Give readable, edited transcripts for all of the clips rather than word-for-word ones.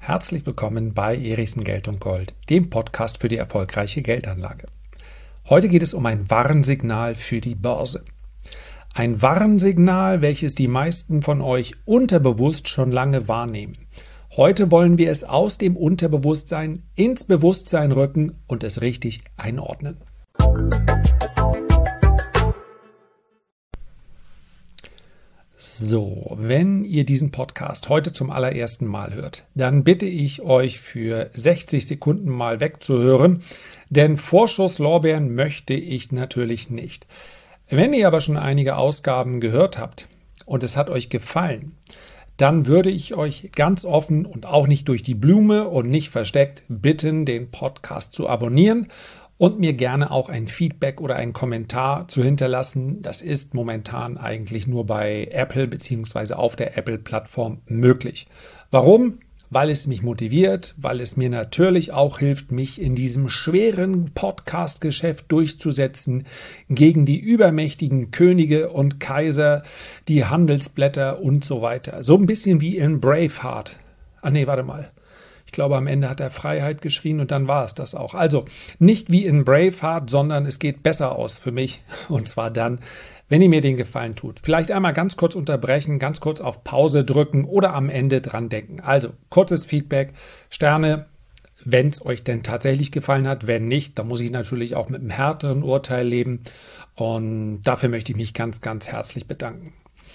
Herzlich willkommen bei Erichsen Geld und Gold, dem Podcast für die erfolgreiche Geldanlage. Heute geht es um ein Warnsignal für die Börse. Ein Warnsignal, welches die meisten von euch unterbewusst schon lange wahrnehmen. Heute wollen wir es aus dem Unterbewusstsein ins Bewusstsein rücken und es richtig einordnen. So, wenn ihr diesen Podcast heute zum allerersten Mal hört, dann bitte ich euch für 60 Sekunden mal wegzuhören, denn Vorschusslorbeeren möchte ich natürlich nicht. Wenn ihr aber schon einige Ausgaben gehört habt und es hat euch gefallen, dann würde ich euch ganz offen und auch nicht durch die Blume und nicht versteckt bitten, den Podcast zu abonnieren und mir gerne auch ein Feedback oder einen Kommentar zu hinterlassen. Das ist momentan eigentlich nur bei Apple bzw. auf der Apple-Plattform möglich. Warum? Weil es mich motiviert, weil es mir natürlich auch hilft, mich in diesem schweren Podcast-Geschäft durchzusetzen gegen die übermächtigen Könige und Kaiser, die Handelsblätter und so weiter. So ein bisschen wie in Braveheart. Ich glaube, am Ende hat er Freiheit geschrien und dann war es das auch. Also nicht wie in Braveheart, sondern es geht besser aus für mich. Und zwar dann, wenn ihr mir den Gefallen tut. Vielleicht einmal ganz kurz unterbrechen, ganz kurz auf Pause drücken oder am Ende dran denken. Also kurzes Feedback, Sterne, wenn es euch denn tatsächlich gefallen hat. Wenn nicht, dann muss ich natürlich auch mit einem härteren Urteil leben. Und dafür möchte ich mich ganz, ganz herzlich bedanken.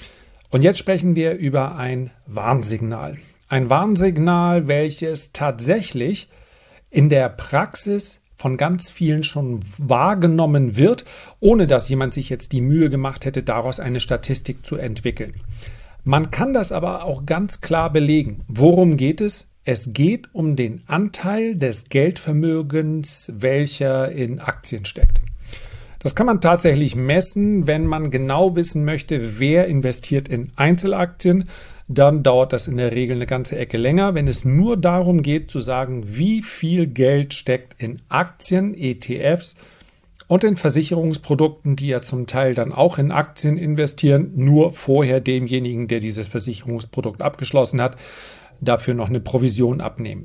Und jetzt sprechen wir über ein Warnsignal. Ein Warnsignal, welches tatsächlich in der Praxis von ganz vielen schon wahrgenommen wird, ohne dass jemand sich jetzt die Mühe gemacht hätte, daraus eine Statistik zu entwickeln. Man kann das aber auch ganz klar belegen. Worum geht es? Es geht um den Anteil des Geldvermögens, welcher in Aktien steckt. Das kann man tatsächlich messen, wenn man genau wissen möchte, wer investiert in Einzelaktien. Dann dauert das in der Regel eine ganze Ecke länger. Wenn es nur darum geht, zu sagen, wie viel Geld steckt in Aktien, ETFs und in Versicherungsprodukten, die ja zum Teil dann auch in Aktien investieren, nur vorher demjenigen, der dieses Versicherungsprodukt abgeschlossen hat, dafür noch eine Provision abnehmen.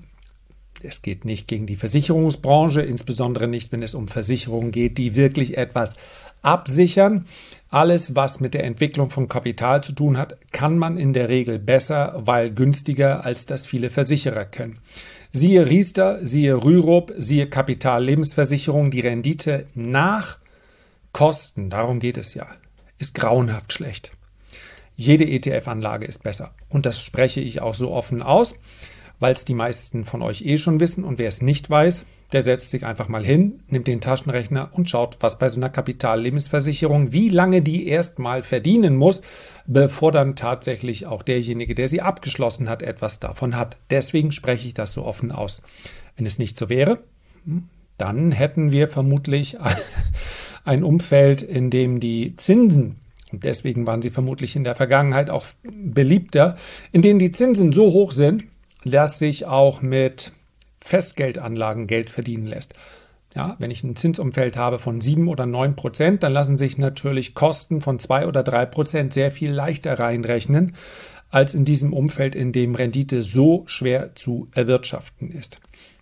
Es geht nicht gegen die Versicherungsbranche, insbesondere nicht, wenn es um Versicherungen geht, die wirklich etwas absichern. Alles, was mit der Entwicklung von Kapital zu tun hat, kann man in der Regel besser, weil günstiger, als das viele Versicherer können. Siehe Riester, siehe Rürup, siehe Kapital-Lebensversicherung, die Rendite nach Kosten, darum geht es ja, ist grauenhaft schlecht. Jede ETF-Anlage ist besser und das spreche ich auch so offen aus, weil es die meisten von euch schon wissen und wer es nicht weiß, der setzt sich einfach mal hin, nimmt den Taschenrechner und schaut, was bei so einer Kapitallebensversicherung, wie lange die erstmal verdienen muss, bevor dann tatsächlich auch derjenige, der sie abgeschlossen hat, etwas davon hat. Deswegen spreche ich das so offen aus. Wenn es nicht so wäre, dann hätten wir vermutlich ein Umfeld, in dem die Zinsen, und deswegen waren sie vermutlich in der Vergangenheit auch beliebter, in denen die Zinsen so hoch sind, dass sich auch mit Festgeldanlagen Geld verdienen lässt. Ja, wenn ich ein Zinsumfeld habe von 7 oder 9%, dann lassen sich natürlich Kosten von 2 oder 3% sehr viel leichter reinrechnen, als in diesem Umfeld, in dem Rendite so schwer zu erwirtschaften ist.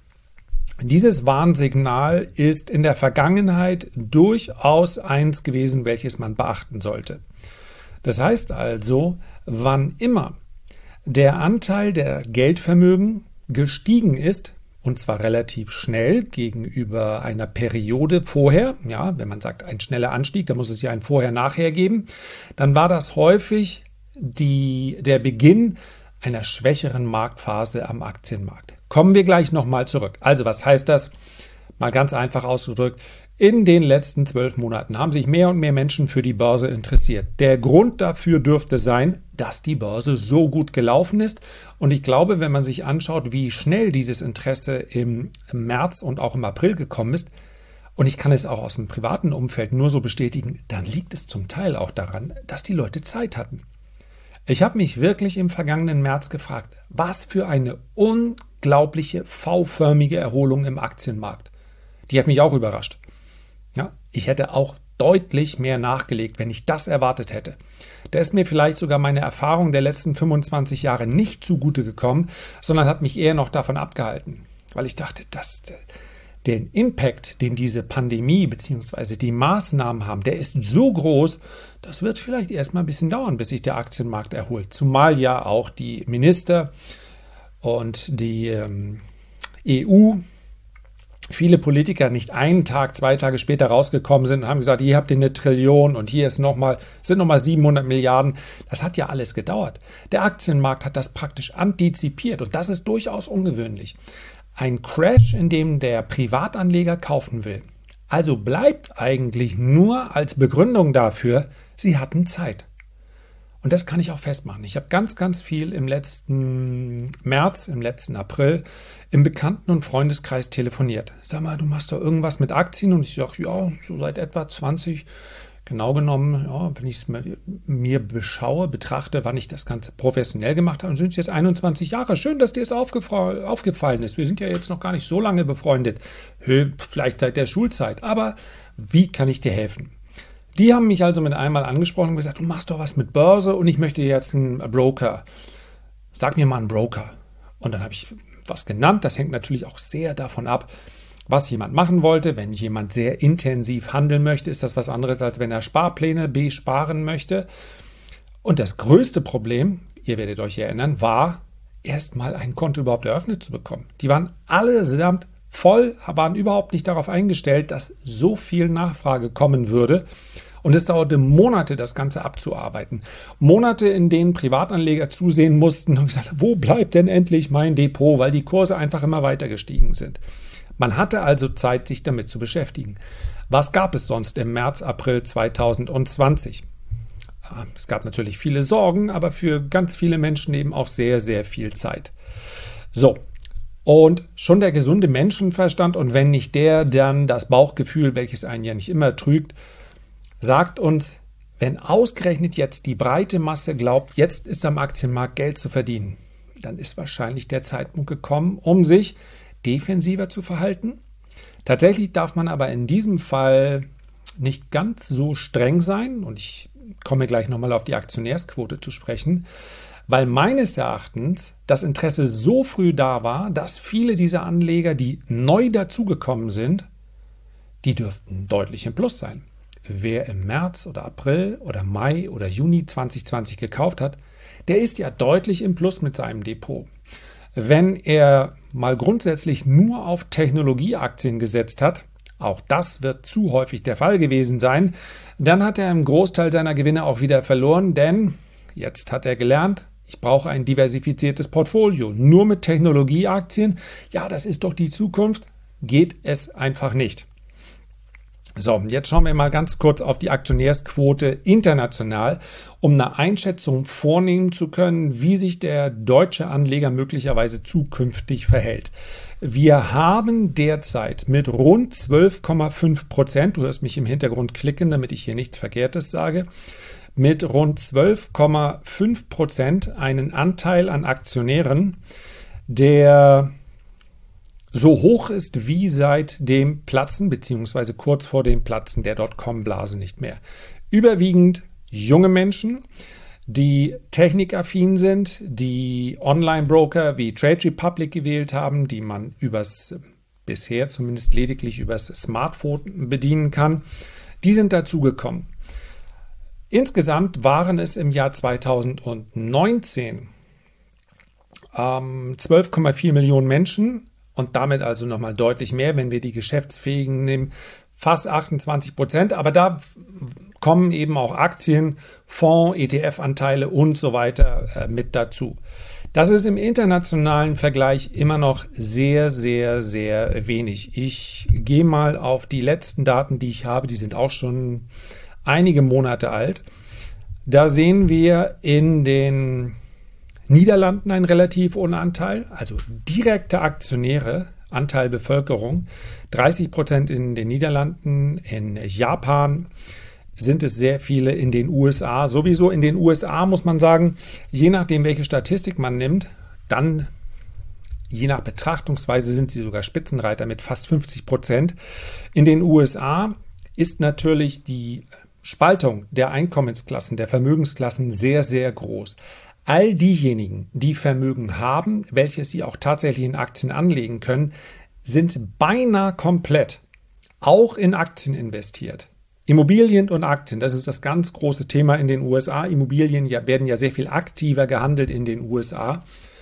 Dieses Warnsignal ist in der Vergangenheit durchaus eins gewesen, welches man beachten sollte. Das heißt also, wann immer der Anteil der Geldvermögen gestiegen ist, und zwar relativ schnell gegenüber einer Periode vorher, ja, wenn man sagt ein schneller Anstieg, dann muss es ja ein Vorher-Nachher geben, dann war das häufig der Beginn einer schwächeren Marktphase am Aktienmarkt. Kommen wir gleich nochmal zurück. Also was heißt das? Mal ganz einfach ausgedrückt, in den letzten 12 Monaten haben sich mehr und mehr Menschen für die Börse interessiert. Der Grund dafür dürfte sein, dass die Börse so gut gelaufen ist. Und ich glaube, wenn man sich anschaut, wie schnell dieses Interesse im März und auch im April gekommen ist, und ich kann es auch aus dem privaten Umfeld nur so bestätigen, dann liegt es zum Teil auch daran, dass die Leute Zeit hatten. Ich habe mich wirklich im vergangenen März gefragt, was für eine unglaubliche V-förmige Erholung im Aktienmarkt. Die hat mich auch überrascht. Ja, ich hätte auch deutlich mehr nachgelegt, wenn ich das erwartet hätte. Da ist mir vielleicht sogar meine Erfahrung der letzten 25 Jahre nicht zugute gekommen, sondern hat mich eher noch davon abgehalten, weil ich dachte, dass den Impact, den diese Pandemie bzw. die Maßnahmen haben, der ist so groß, das wird vielleicht erstmal ein bisschen dauern, bis sich der Aktienmarkt erholt. Zumal ja auch die Minister und die EU, viele Politiker nicht einen Tag, 2 Tage später rausgekommen sind und haben gesagt, hier habt ihr 1 Trillion und hier sind nochmal 700 Milliarden. Das hat ja alles gedauert. Der Aktienmarkt hat das praktisch antizipiert und das ist durchaus ungewöhnlich. Ein Crash, in dem der Privatanleger kaufen will. Also bleibt eigentlich nur als Begründung dafür, sie hatten Zeit. Und das kann ich auch festmachen. Ich habe ganz, ganz viel im letzten März, im letzten April im Bekannten- und Freundeskreis telefoniert. Sag mal, du machst doch irgendwas mit Aktien? Und ich sage, ja, so seit etwa 20. Genau genommen, ja, wenn ich es mir betrachte, wann ich das Ganze professionell gemacht habe, sind es jetzt 21 Jahre. Schön, dass dir es aufgefallen ist. Wir sind ja jetzt noch gar nicht so lange befreundet. Vielleicht seit der Schulzeit. Aber wie kann ich dir helfen? Die haben mich also mit einmal angesprochen und gesagt, du machst doch was mit Börse und ich möchte jetzt einen Broker. Sag mir mal einen Broker. Und dann habe ich was genannt. Das hängt natürlich auch sehr davon ab, was jemand machen wollte. Wenn jemand sehr intensiv handeln möchte, ist das was anderes, als wenn er Sparpläne besparen möchte. Und das größte Problem, ihr werdet euch erinnern, war, erstmal ein Konto überhaupt eröffnet zu bekommen. Die waren allesamt voll, waren überhaupt nicht darauf eingestellt, dass so viel Nachfrage kommen würde. Und es dauerte Monate, das Ganze abzuarbeiten. Monate, in denen Privatanleger zusehen mussten und gesagt, wo bleibt denn endlich mein Depot, weil die Kurse einfach immer weiter gestiegen sind. Man hatte also Zeit, sich damit zu beschäftigen. Was gab es sonst im März, April 2020? Es gab natürlich viele Sorgen, aber für ganz viele Menschen eben auch sehr, sehr viel Zeit. So, und schon der gesunde Menschenverstand und wenn nicht der, dann das Bauchgefühl, welches einen ja nicht immer trügt, sagt uns, wenn ausgerechnet jetzt die breite Masse glaubt, jetzt ist am Aktienmarkt Geld zu verdienen, dann ist wahrscheinlich der Zeitpunkt gekommen, um sich defensiver zu verhalten. Tatsächlich darf man aber in diesem Fall nicht ganz so streng sein und ich komme gleich nochmal auf die Aktionärsquote zu sprechen, weil meines Erachtens das Interesse so früh da war, dass viele dieser Anleger, die neu dazugekommen sind, die dürften deutlich im Plus sein. Wer im März oder April oder Mai oder Juni 2020 gekauft hat, der ist ja deutlich im Plus mit seinem Depot. Wenn er mal grundsätzlich nur auf Technologieaktien gesetzt hat, auch das wird zu häufig der Fall gewesen sein, dann hat er einen Großteil seiner Gewinne auch wieder verloren, denn jetzt hat er gelernt, ich brauche ein diversifiziertes Portfolio. Nur mit Technologieaktien, ja, das ist doch die Zukunft, geht es einfach nicht. So, jetzt schauen wir mal ganz kurz auf die Aktionärsquote international, um eine Einschätzung vornehmen zu können, wie sich der deutsche Anleger möglicherweise zukünftig verhält. Wir haben derzeit mit rund 12,5%, du hörst mich im Hintergrund klicken, damit ich hier nichts Verkehrtes sage, mit rund 12,5% einen Anteil an Aktionären, der so hoch ist wie seit dem Platzen bzw. kurz vor dem Platzen der Dotcom-Blase nicht mehr. Überwiegend junge Menschen, die technikaffin sind, die Online-Broker wie Trade Republic gewählt haben, die man bisher zumindest lediglich übers Smartphone bedienen kann, die sind dazugekommen. Insgesamt waren es im Jahr 2019 12,4 Millionen Menschen, und damit also nochmal deutlich mehr, wenn wir die Geschäftsfähigen nehmen, fast 28%. Aber da kommen eben auch Aktien, Fonds, ETF-Anteile und so weiter mit dazu. Das ist im internationalen Vergleich immer noch sehr, sehr, sehr wenig. Ich gehe mal auf die letzten Daten, die ich habe. Die sind auch schon einige Monate alt. Da sehen wir in den Niederlanden einen relativ hohen Anteil, also direkte Aktionäre, Anteil Bevölkerung, 30% in den Niederlanden, in Japan sind es sehr viele, in den USA. Sowieso in den USA muss man sagen, je nachdem welche Statistik man nimmt, dann je nach Betrachtungsweise sind sie sogar Spitzenreiter mit fast 50%. In den USA ist natürlich die Spaltung der Einkommensklassen, der Vermögensklassen sehr, sehr groß. All diejenigen, die Vermögen haben, welches sie auch tatsächlich in Aktien anlegen können, sind beinahe komplett auch in Aktien investiert. Immobilien und Aktien, das ist das ganz große Thema in den USA. Immobilien werden ja sehr viel aktiver gehandelt in den USA.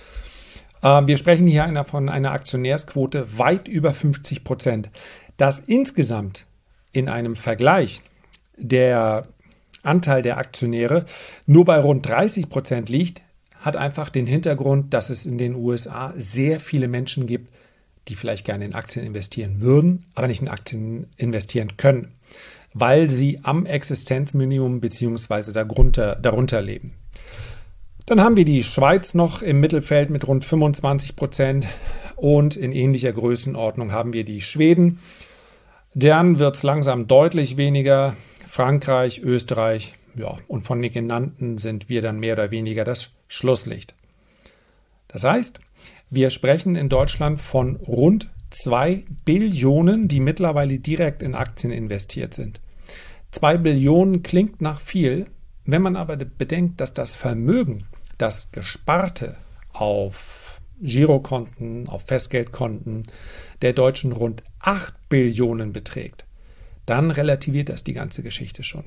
Wir sprechen hier von einer Aktionärsquote weit über 50%. Dass insgesamt in einem Vergleich der Anteil der Aktionäre nur bei rund 30% liegt, hat einfach den Hintergrund, dass es in den USA sehr viele Menschen gibt, die vielleicht gerne in Aktien investieren würden, aber nicht in Aktien investieren können, weil sie am Existenzminimum bzw. darunter leben. Dann haben wir die Schweiz noch im Mittelfeld mit rund 25% und in ähnlicher Größenordnung haben wir die Schweden. Dann wird es langsam deutlich weniger. Frankreich, Österreich, ja, und von den genannten sind wir dann mehr oder weniger das Schlusslicht. Das heißt, wir sprechen in Deutschland von rund 2 Billionen, die mittlerweile direkt in Aktien investiert sind. 2 Billionen klingt nach viel, wenn man aber bedenkt, dass das Vermögen, das Gesparte auf Girokonten, auf Festgeldkonten der Deutschen rund 8 Billionen beträgt, dann relativiert das die ganze Geschichte schon.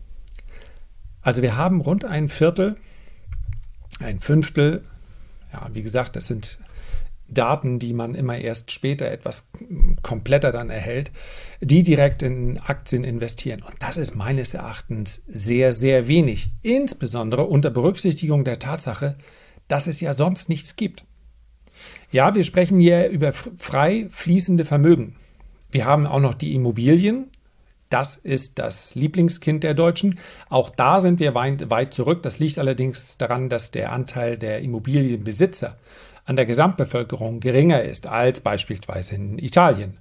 Also wir haben rund ein Viertel, ein Fünftel, ja, wie gesagt, das sind Daten, die man immer erst später etwas kompletter dann erhält, die direkt in Aktien investieren. Und das ist meines Erachtens sehr, sehr wenig. Insbesondere unter Berücksichtigung der Tatsache, dass es ja sonst nichts gibt. Ja, wir sprechen hier über frei fließende Vermögen. Wir haben auch noch die Immobilien. Das ist das Lieblingskind der Deutschen. Auch da sind wir weit zurück. Das liegt allerdings daran, dass der Anteil der Immobilienbesitzer an der Gesamtbevölkerung geringer ist als beispielsweise in Italien.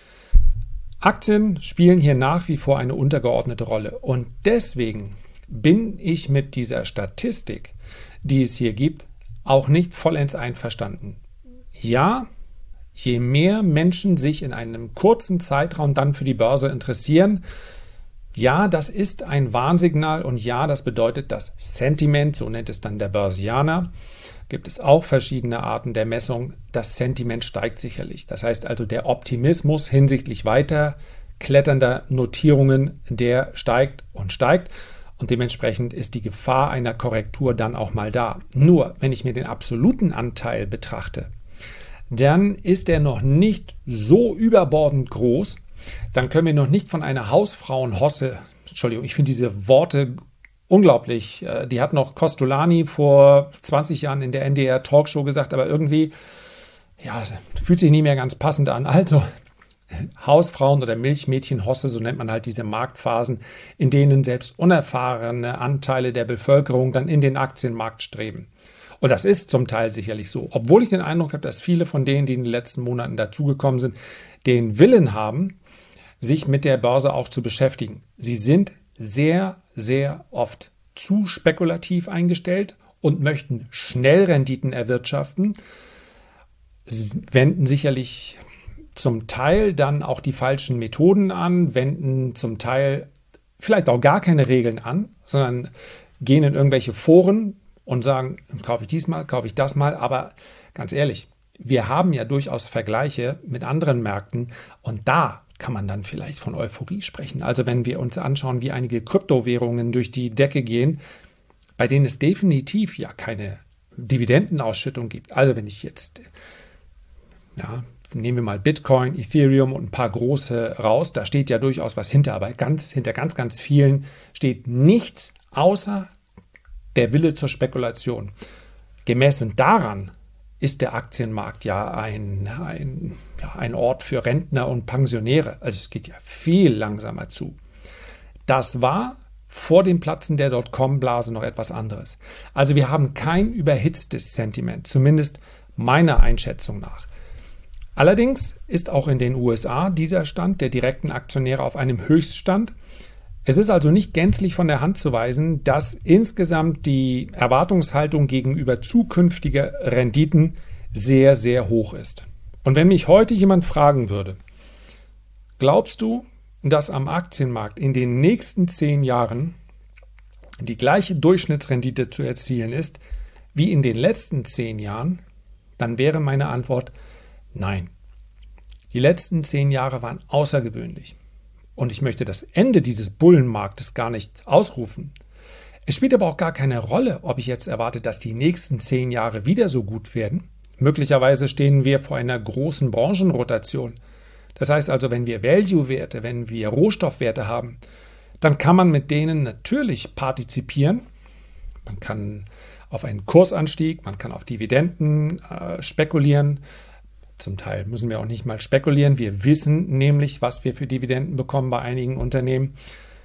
Aktien spielen hier nach wie vor eine untergeordnete Rolle. Und deswegen bin ich mit dieser Statistik, die es hier gibt, auch nicht vollends einverstanden. Ja, je mehr Menschen sich in einem kurzen Zeitraum dann für die Börse interessieren, ja, das ist ein Warnsignal und ja, das bedeutet, das Sentiment, so nennt es dann der Börsianer, gibt es auch verschiedene Arten der Messung, das Sentiment steigt sicherlich. Das heißt also, der Optimismus hinsichtlich weiter kletternder Notierungen, der steigt und dementsprechend ist die Gefahr einer Korrektur dann auch mal da. Nur, wenn ich mir den absoluten Anteil betrachte, dann ist er noch nicht so überbordend groß, dann können wir noch nicht von einer Hausfrauenhosse, Entschuldigung, ich finde diese Worte unglaublich, die hat noch Costolani vor 20 Jahren in der NDR Talkshow gesagt, aber irgendwie, ja, fühlt sich nicht mehr ganz passend an. Also Hausfrauen oder Milchmädchenhosse, so nennt man halt diese Marktphasen, in denen selbst unerfahrene Anteile der Bevölkerung dann in den Aktienmarkt streben. Und das ist zum Teil sicherlich so, obwohl ich den Eindruck habe, dass viele von denen, die in den letzten Monaten dazugekommen sind, den Willen haben, sich mit der Börse auch zu beschäftigen. Sie sind sehr, sehr oft zu spekulativ eingestellt und möchten schnell Renditen erwirtschaften, wenden sicherlich zum Teil dann auch die falschen Methoden an, wenden zum Teil vielleicht auch gar keine Regeln an, sondern gehen in irgendwelche Foren und sagen, kaufe ich diesmal, kaufe ich das mal, aber ganz ehrlich, wir haben ja durchaus Vergleiche mit anderen Märkten und da kann man dann vielleicht von Euphorie sprechen. Also wenn wir uns anschauen, wie einige Kryptowährungen durch die Decke gehen, bei denen es definitiv ja keine Dividendenausschüttung gibt. Also wenn ich jetzt, ja, nehmen wir mal Bitcoin, Ethereum und ein paar große raus, da steht ja durchaus was hinter, aber hinter ganz vielen steht nichts außer der Wille zur Spekulation. Gemessen daran ist der Aktienmarkt ja ein Ort für Rentner und Pensionäre. Also es geht ja viel langsamer zu. Das war vor dem Platzen der Dotcom-Blase noch etwas anderes. Also wir haben kein überhitztes Sentiment, zumindest meiner Einschätzung nach. Allerdings ist auch in den USA dieser Stand der direkten Aktionäre auf einem Höchststand. Es ist also nicht gänzlich von der Hand zu weisen, dass insgesamt die Erwartungshaltung gegenüber zukünftiger Renditen sehr, sehr hoch ist. Und wenn mich heute jemand fragen würde, glaubst du, dass am Aktienmarkt in den nächsten 10 Jahren die gleiche Durchschnittsrendite zu erzielen ist wie in den letzten 10 Jahren, dann wäre meine Antwort nein. Die letzten 10 Jahre waren außergewöhnlich. Und ich möchte das Ende dieses Bullenmarktes gar nicht ausrufen. Es spielt aber auch gar keine Rolle, ob ich jetzt erwarte, dass die nächsten 10 Jahre wieder so gut werden. Möglicherweise stehen wir vor einer großen Branchenrotation. Das heißt also, wenn wir Value-Werte, wenn wir Rohstoffwerte haben, dann kann man mit denen natürlich partizipieren. Man kann auf einen Kursanstieg, man kann auf Dividenden spekulieren. Zum Teil müssen wir auch nicht mal spekulieren. Wir wissen nämlich, was wir für Dividenden bekommen bei einigen Unternehmen.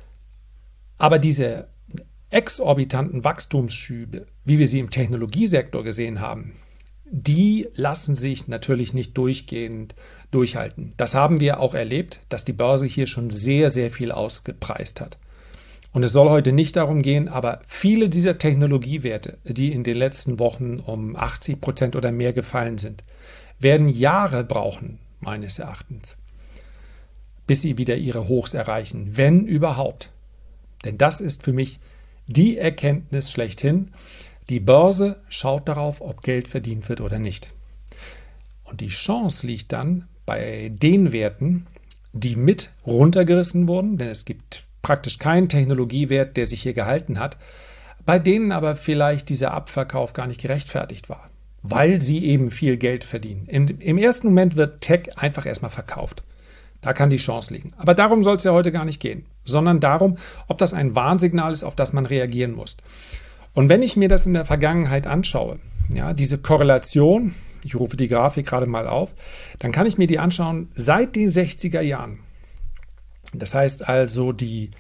Aber diese exorbitanten Wachstumsschübe, wie wir sie im Technologiesektor gesehen haben, die lassen sich natürlich nicht durchgehend durchhalten. Das haben wir auch erlebt, dass die Börse hier schon sehr, sehr viel ausgepreist hat. Und es soll heute nicht darum gehen, aber viele dieser Technologiewerte, die in den letzten Wochen um 80% oder mehr gefallen sind, werden Jahre brauchen, meines Erachtens, bis sie wieder ihre Hochs erreichen, wenn überhaupt. Denn das ist für mich die Erkenntnis schlechthin. Die Börse schaut darauf, ob Geld verdient wird oder nicht. Und die Chance liegt dann bei den Werten, die mit runtergerissen wurden, denn es gibt praktisch keinen Technologiewert, der sich hier gehalten hat, bei denen aber vielleicht dieser Abverkauf gar nicht gerechtfertigt war, weil sie eben viel Geld verdienen. Im ersten Moment wird Tech einfach erstmal verkauft. Da kann die Chance liegen. Aber darum soll es ja heute gar nicht gehen, sondern darum, ob das ein Warnsignal ist, auf das man reagieren muss. Und wenn ich mir das in der Vergangenheit anschaue, ja, diese Korrelation, ich rufe die Grafik gerade mal auf, dann kann ich mir die anschauen seit den 60er Jahren. Das heißt also die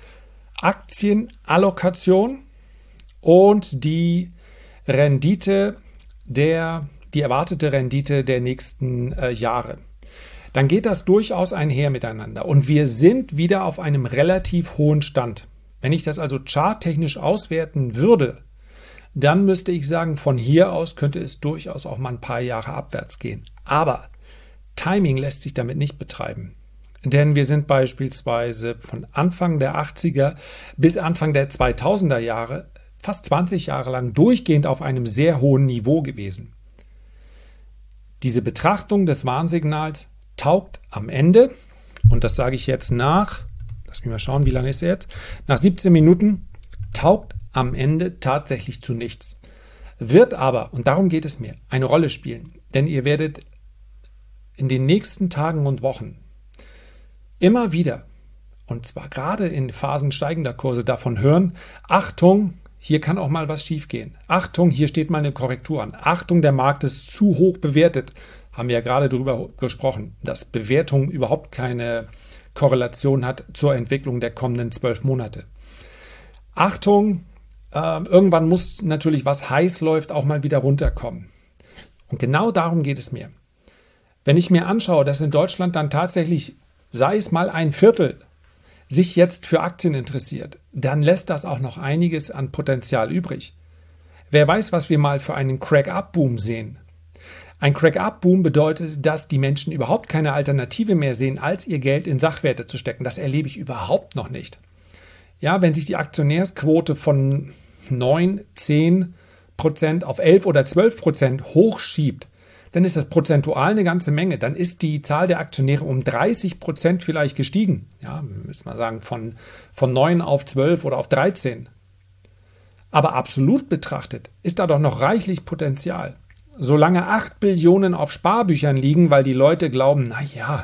Aktienallokation und die Rendite die erwartete Rendite der nächsten Jahre. Dann geht das durchaus einher miteinander. Und wir sind wieder auf einem relativ hohen Stand. Wenn ich das also charttechnisch auswerten würde, dann müsste ich sagen, von hier aus könnte es durchaus auch mal ein paar Jahre abwärts gehen. Aber Timing lässt sich damit nicht betreiben. Denn wir sind beispielsweise von Anfang der 80er bis Anfang der 2000er Jahre fast 20 Jahre lang durchgehend auf einem sehr hohen Niveau gewesen. Diese Betrachtung des Warnsignals taugt am Ende, und das sage ich jetzt lass mich mal schauen, wie lange ist er jetzt, nach 17 Minuten, taugt am Ende tatsächlich zu nichts. Wird aber, und darum geht es mir, eine Rolle spielen. Denn ihr werdet in den nächsten Tagen und Wochen immer wieder, und zwar gerade in Phasen steigender Kurse, davon hören, Achtung, hier kann auch mal was schiefgehen. Achtung, hier steht mal eine Korrektur an. Achtung, der Markt ist zu hoch bewertet. Haben wir ja gerade darüber gesprochen, dass Bewertung überhaupt keine Korrelation hat zur Entwicklung der kommenden 12 Monate. Achtung, irgendwann muss natürlich, was heiß läuft, auch mal wieder runterkommen. Und genau darum geht es mir. Wenn ich mir anschaue, dass in Deutschland dann tatsächlich, sei es mal ein Viertel, sich jetzt für Aktien interessiert, dann lässt das auch noch einiges an Potenzial übrig. Wer weiß, was wir mal für einen Crack-Up-Boom sehen. Ein Crack-Up-Boom bedeutet, dass die Menschen überhaupt keine Alternative mehr sehen, als ihr Geld in Sachwerte zu stecken. Das erlebe ich überhaupt noch nicht. Ja, wenn sich die Aktionärsquote von 9, 10% auf 11 oder 12% hochschiebt, dann ist das prozentual eine ganze Menge. Dann ist die Zahl der Aktionäre um 30% vielleicht gestiegen. Ja, müssen wir sagen, von 9 auf 12 oder auf 13. Aber absolut betrachtet ist da doch noch reichlich Potenzial. Solange 8 Billionen auf Sparbüchern liegen, weil die Leute glauben, naja,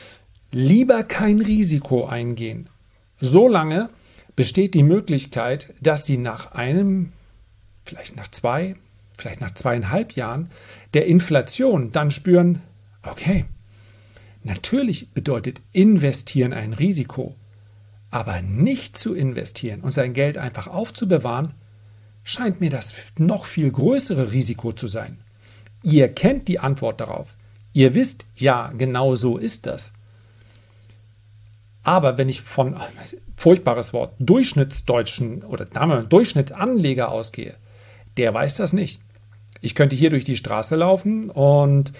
lieber kein Risiko eingehen. Solange besteht die Möglichkeit, dass sie nach einem, vielleicht nach 2, vielleicht nach 2,5 Jahren der Inflation dann spüren, okay, natürlich bedeutet investieren ein Risiko, aber nicht zu investieren und sein Geld einfach aufzubewahren, scheint mir das noch viel größere Risiko zu sein. Ihr kennt die Antwort darauf. Ihr wisst, ja, genau so ist das. Aber wenn ich von, furchtbares Wort, Durchschnittsdeutschen oder Durchschnittsanleger ausgehe, der weiß das nicht. Ich könnte hier durch die Straße laufen und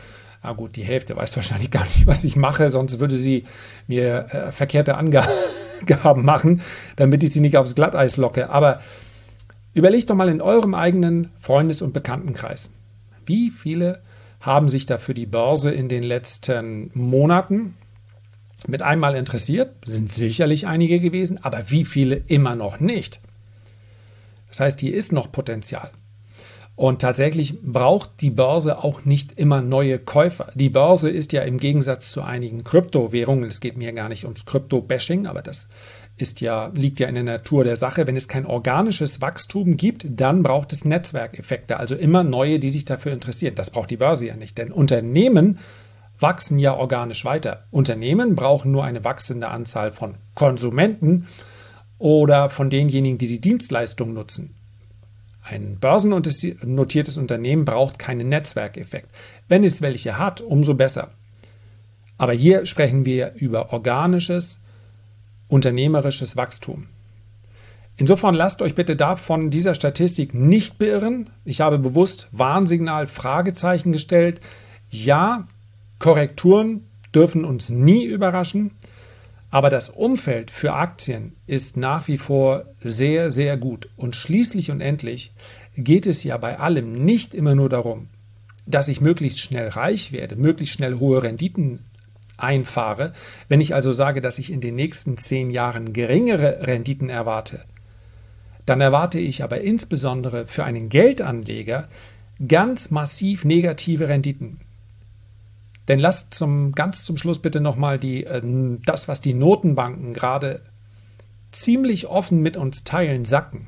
Na gut, die Hälfte weiß wahrscheinlich gar nicht, was ich mache, sonst würde sie mir verkehrte Angaben machen, damit ich sie nicht aufs Glatteis locke. Aber überlegt doch mal in eurem eigenen Freundes- und Bekanntenkreis. Wie viele haben sich da für die Börse in den letzten Monaten mit einmal interessiert? Sind sicherlich einige gewesen, aber wie viele immer noch nicht? Das heißt, hier ist noch Potenzial. Und tatsächlich braucht die Börse auch nicht immer neue Käufer. Die Börse ist ja im Gegensatz zu einigen Kryptowährungen, es geht mir gar nicht ums Krypto-Bashing, aber das liegt ja in der Natur der Sache. Wenn es kein organisches Wachstum gibt, dann braucht es Netzwerkeffekte, also immer neue, die sich dafür interessieren. Das braucht die Börse ja nicht, denn Unternehmen wachsen ja organisch weiter. Unternehmen brauchen nur eine wachsende Anzahl von Konsumenten oder von denjenigen, die die Dienstleistung nutzen. Ein börsennotiertes Unternehmen braucht keinen Netzwerkeffekt. Wenn es welche hat, umso besser. Aber hier sprechen wir über organisches, unternehmerisches Wachstum. Insofern lasst euch bitte von dieser Statistik nicht beirren. Ich habe bewusst Warnsignal Fragezeichen gestellt. Ja, Korrekturen dürfen uns nie überraschen. Aber das Umfeld für Aktien ist nach wie vor sehr, sehr gut. Und schließlich und endlich geht es ja bei allem nicht immer nur darum, dass ich möglichst schnell reich werde, möglichst schnell hohe Renditen einfahre. Wenn ich also sage, dass ich in den nächsten 10 Jahren geringere Renditen erwarte, dann erwarte ich aber insbesondere für einen Geldanleger ganz massiv negative Renditen. Denn lasst ganz zum Schluss bitte nochmal das, was die Notenbanken gerade ziemlich offen mit uns teilen, sacken.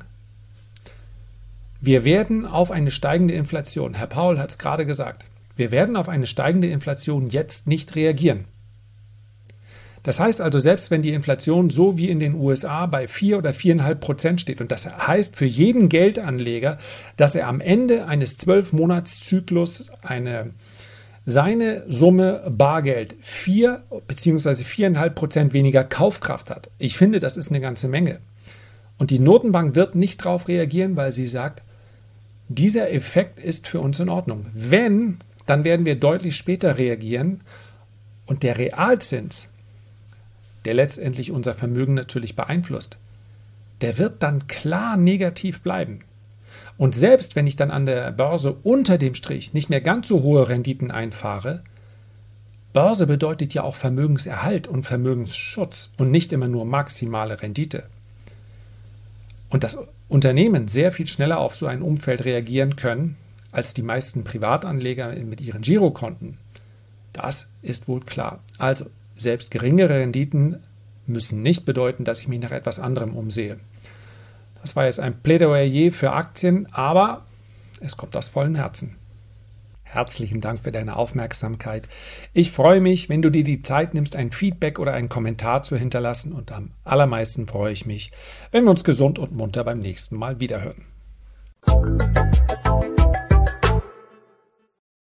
Wir werden auf eine steigende Inflation, Herr Powell hat es gerade gesagt, wir werden auf eine steigende Inflation jetzt nicht reagieren. Das heißt also, selbst wenn die Inflation so wie in den USA bei 4 oder 4,5% steht, und das heißt für jeden Geldanleger, dass er am Ende eines 12-Monats-Zyklus seine Summe Bargeld 4 bzw. 4,5% weniger Kaufkraft hat. Ich finde, das ist eine ganze Menge. Und die Notenbank wird nicht darauf reagieren, weil sie sagt, dieser Effekt ist für uns in Ordnung. Wenn, dann werden wir deutlich später reagieren und der Realzins, der letztendlich unser Vermögen natürlich beeinflusst, der wird dann klar negativ bleiben. Und selbst wenn ich dann an der Börse unter dem Strich nicht mehr ganz so hohe Renditen einfahre, Börse bedeutet ja auch Vermögenserhalt und Vermögensschutz und nicht immer nur maximale Rendite. Und dass Unternehmen sehr viel schneller auf so ein Umfeld reagieren können als die meisten Privatanleger mit ihren Girokonten, das ist wohl klar. Also selbst geringere Renditen müssen nicht bedeuten, dass ich mich nach etwas anderem umsehe. Das war jetzt ein Plädoyer für Aktien, aber es kommt aus vollem Herzen. Herzlichen Dank für deine Aufmerksamkeit. Ich freue mich, wenn du dir die Zeit nimmst, ein Feedback oder einen Kommentar zu hinterlassen, und am allermeisten freue ich mich, wenn wir uns gesund und munter beim nächsten Mal wiederhören.